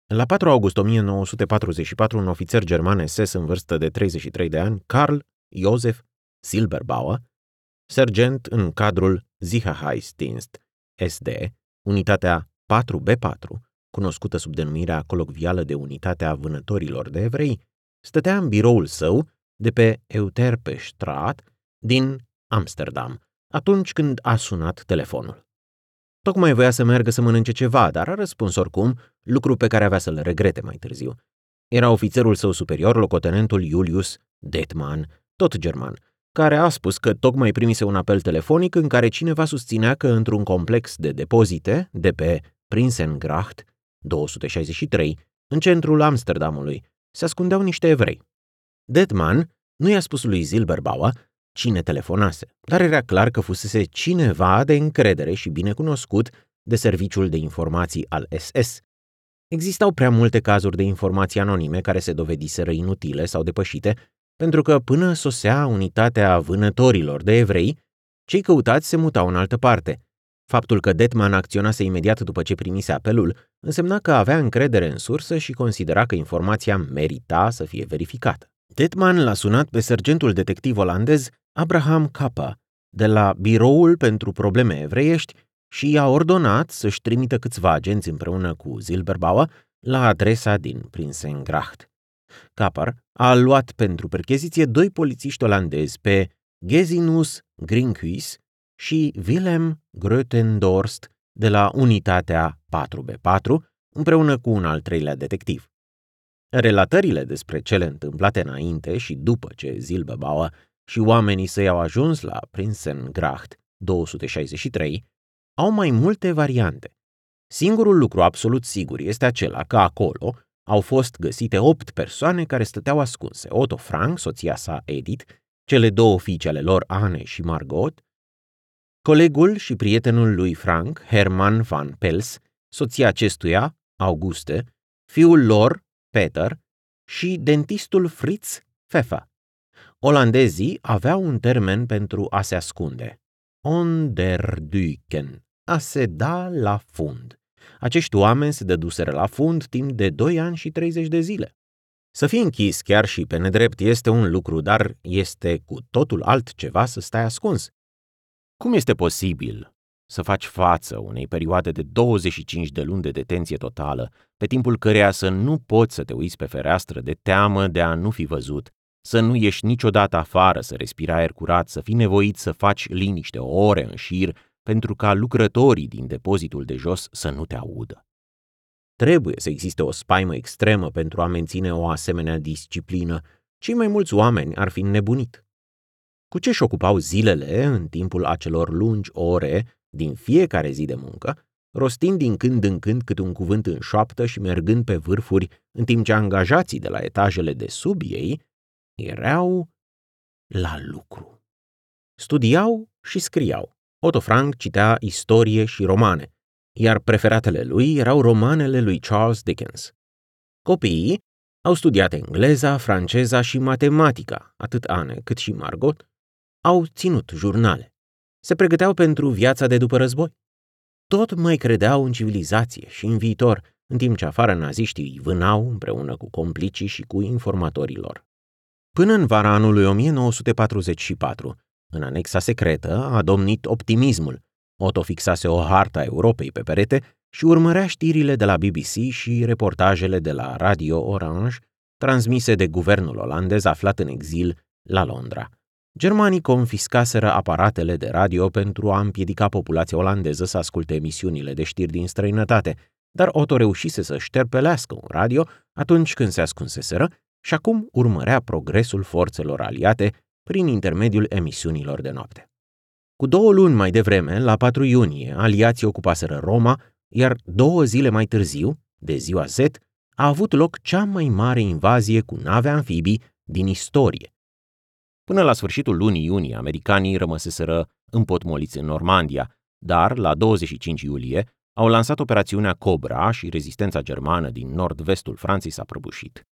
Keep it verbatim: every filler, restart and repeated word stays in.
La patru august o mie nouă sute patruzeci și patru, un ofițer german S S în vârstă de treizeci și trei de ani, Karl Josef Silberbauer, sergent în cadrul Sicherheitsdienst S D, unitatea patru B patru, cunoscută sub denumirea colocvială de Unitatea Vânătorilor de Evrei, stătea în biroul său de pe Euterpestraat din Amsterdam, atunci când a sunat telefonul. Tocmai voia să meargă să mănânce ceva, dar a răspuns oricum, lucru pe care avea să-l regrete mai târziu. Era ofițerul său superior, locotenentul Julius Detman, tot german, care a spus că tocmai primise un apel telefonic în care cineva susținea că într-un complex de depozite de pe Prinsengracht două sute șaizeci și trei, în centrul Amsterdamului, se ascundeau niște evrei. Detman nu i-a spus lui Silberbauer cine telefonase, dar era clar că fusese cineva de încredere și bine cunoscut de serviciul de informații al S S. Existau prea multe cazuri de informații anonime care se dovediseră inutile sau depășite, pentru că până sosea unitatea vânătorilor de evrei, cei căutați se mutau în altă parte. Faptul că Detman acționase imediat după ce primise apelul însemna că avea încredere în sursă și considera că informația merita să fie verificată. Detman l-a sunat pe sergentul detectiv olandez Abraham Kappa de la Biroul pentru Probleme Evreiești și i-a ordonat să-și trimită câțiva agenți împreună cu Silberbauer la adresa din Prinsengracht. Kappa a luat pentru percheziție doi polițiști olandezi pe Gessinus Grinkhuis și Willem Grotendorst de la unitatea patru B patru, împreună cu un al treilea detectiv. Relatările despre cele întâmplate înainte și după ce Silberbauer și oamenii săi au ajuns la Prinsengracht două sute șaizeci și trei au mai multe variante. Singurul lucru absolut sigur este acela că acolo au fost găsite opt persoane care stăteau ascunse: Otto Frank, soția sa Edith, cele două fiice ale lor, Anne și Margot, colegul și prietenul lui Frank, Herman van Pels, soția acestuia, Auguste, fiul lor, Peter, și dentistul Fritz Pfeffer. Olandezii aveau un termen pentru a se ascunde: onderduiken, a se da la fund. Acești oameni se dăduseră la fund timp de doi ani și treizeci de zile. Să fii închis chiar și pe nedrept este un lucru, dar este cu totul altceva să stai ascuns. Cum este posibil să faci față unei perioade de douăzeci și cinci de luni de detenție totală, pe timpul căreia să nu poți să te uiți pe fereastră de teamă de a nu fi văzut, să nu ieși niciodată afară să respiri aer curat, să fii nevoit să faci liniște o ore în șir pentru ca lucrătorii din depozitul de jos să nu te audă? Trebuie să existe o spaimă extremă pentru a menține o asemenea disciplină. Cei mai mulți oameni ar fi nebunit. Cu ce-și ocupau zilele în timpul acelor lungi ore din fiecare zi de muncă, rostind din când în când câte un cuvânt în șoaptă și mergând pe vârfuri, în timp ce angajații de la etajele de sub ei erau la lucru. Studiau și scriau. Otto Frank citea istorie și romane, iar preferatele lui erau romanele lui Charles Dickens. Copiii au studiat engleza, franceza și matematica, atât Anne cât și Margot au ținut jurnale. Se pregăteau pentru viața de după război. Tot mai credeau în civilizație și în viitor, în timp ce afară naziștii îi vânau împreună cu complicii și cu informatorii lor. Până în vara anului o mie nouă sute patruzeci și patru, în anexa secretă a domnit optimismul. Otto fixase o hartă a Europei pe perete și urmărea știrile de la B B C și reportajele de la Radio Orange, transmise de guvernul olandez aflat în exil la Londra. Germanii confiscaseră aparatele de radio pentru a împiedica populația olandeză să asculte emisiunile de știri din străinătate, dar Otto reușise să șterpelească un radio atunci când se ascunseseră și acum urmărea progresul forțelor aliate prin intermediul emisiunilor de noapte. Cu două luni mai devreme, la patru iunie, aliații ocupaseră Roma, iar două zile mai târziu, de ziua Z, a avut loc cea mai mare invazie cu nave amfibii din istorie. Până la sfârșitul lunii iunie, americanii rămăseseră împotmoliți în Normandia, dar, la douăzeci și cinci iulie, au lansat operațiunea Cobra și rezistența germană din nord-vestul Franței s-a prăbușit.